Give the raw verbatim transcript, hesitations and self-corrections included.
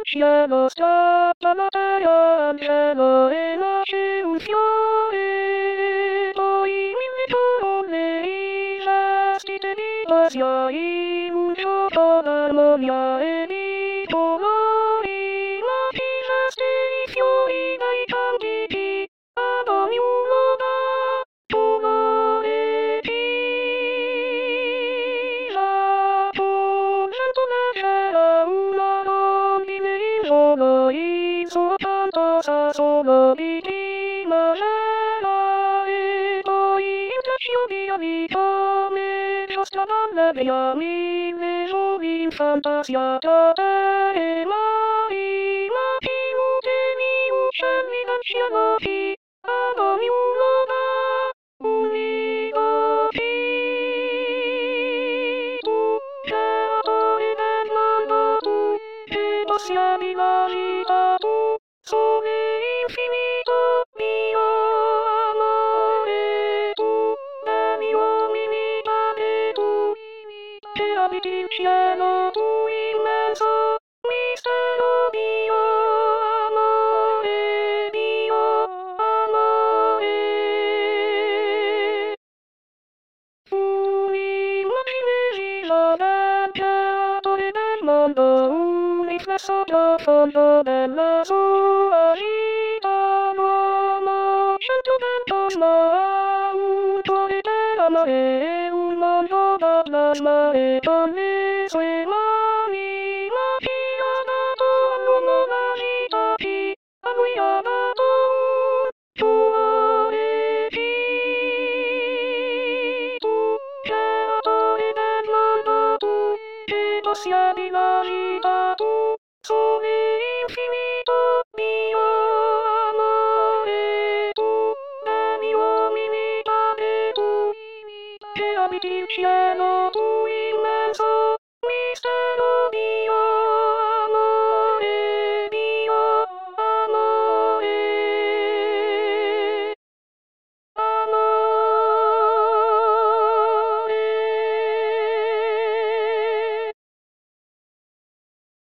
siamo stata materia angelo e nasce un fiore, poi l'invito nei gesti di grazia in un gioco d'armonia e di colori, la gesti i fiori dai candidi, ad ognuno dà colore di lato, c'era una rondine in giorno, in soltanto sa solo di primavera, e poi intreccioni amiche, giusta donna bella, mille giorni in fantasia, da te e mai, ma più che mi uccelli d'ancianotti, ad ognuno dà un nido di tu, creatore del mondo tu, che possiedi la vita tu, sole infinito, mio amore tu, degli uomini padre tu, che abiti il cielo tu immenso, mistero mio amore, mio amore. Tu immagine gigante, creatore del mondo, un riflesso profondo della sua vita, l'uomo cento vent'anni ha un cuore per amare e un mondo da plasmare con le sue mani, ma chi ha dato all'uomo la vita, chi a lui ha dato un cuore di tu, creatore del mondo tu, che possiedi la vita.